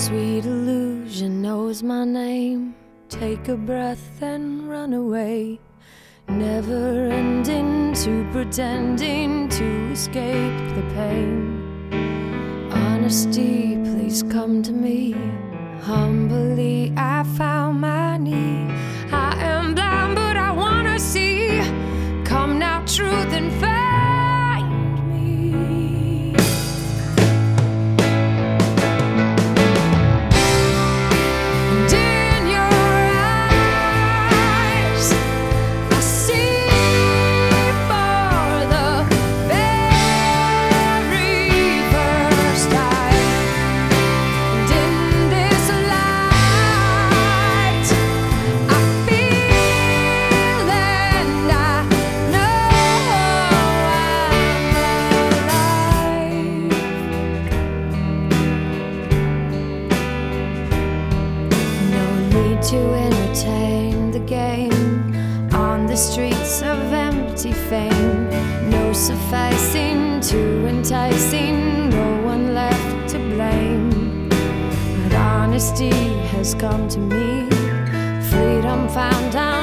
Sweet illusion knows my name. Take a breath and run away. Never ending to pretending to escape the pain. Honesty, please come to me. Humbly I found my need. I am blind but I wanna see. Come now, truth, and find me. And in your eyes I see for the very first time. And in this light I feel and I know I'm alive. No need to entertain the game on the streets of empty fame. No sufficing to enticing, no one left to blame. But honesty has come to me. Freedom found